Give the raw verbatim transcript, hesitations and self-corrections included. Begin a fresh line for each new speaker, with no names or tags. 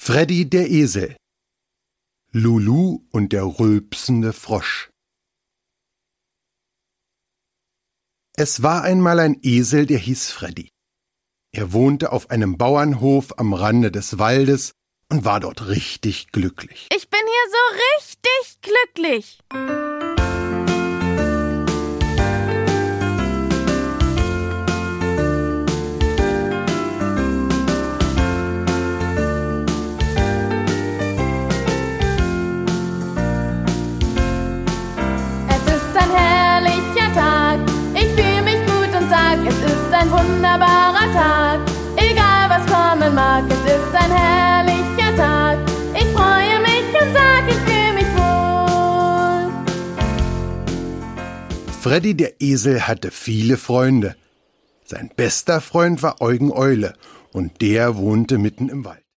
Freddy der Esel, Lulu und der rülpsende Frosch. Es war einmal ein Esel, der hieß Freddy. Er wohnte auf einem Bauernhof am Rande des Waldes und war dort richtig glücklich.
Ich bin hier so richtig glücklich.
Es ist ein wunderbarer Tag, egal was kommen mag. Es ist ein herrlicher Tag, ich freue mich und sag, ich fühle mich wohl.
Freddy der Esel hatte viele Freunde. Sein bester Freund war Eugen Eule und der wohnte mitten im Wald.